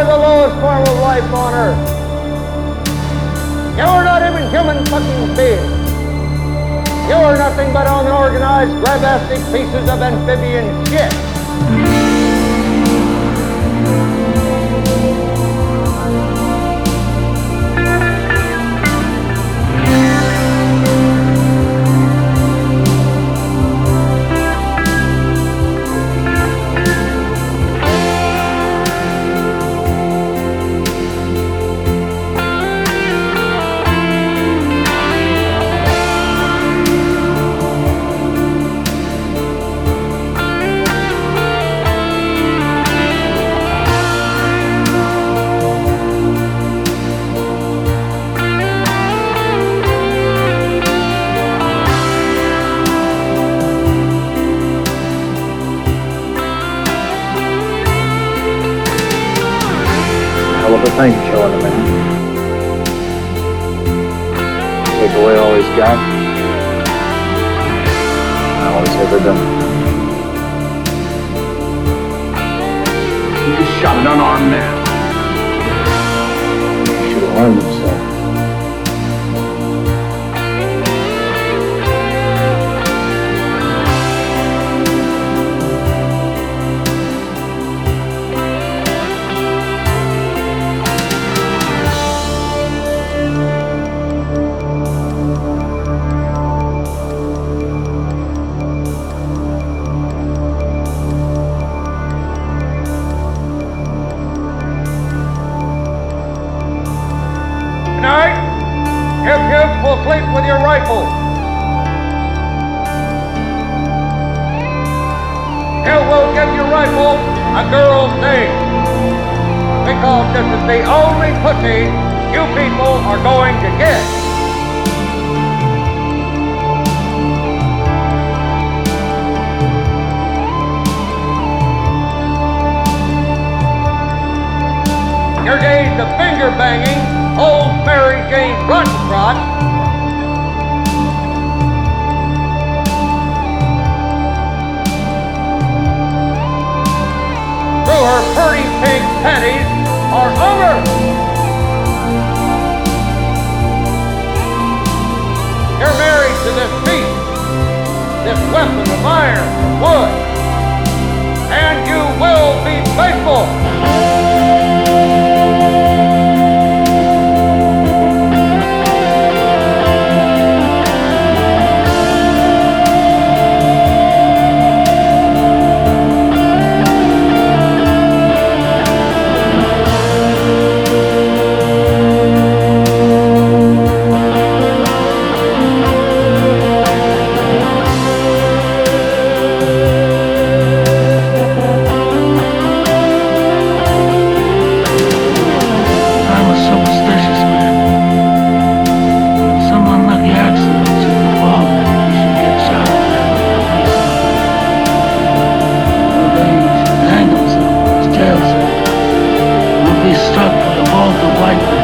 are the lowest form of life on Earth. You are not even human fucking beings. You are nothing but unorganized, grabastic pieces of amphibian shit. Hell of a thing, killing a man. Take away all he's got, and all he's ever done. You just shot an unarmed man. He should have armed himself. Tonight, you kids will sleep with your rifles. You will give your rifle a girl's name, because this is the only pussy you people are going to get. Your days of finger banging old Mary Jane Rottentrot through her pretty pink panties are over. You're married to this beast, this weapon of iron and wood, and you will be faithful. Struck with a bolt of lightning.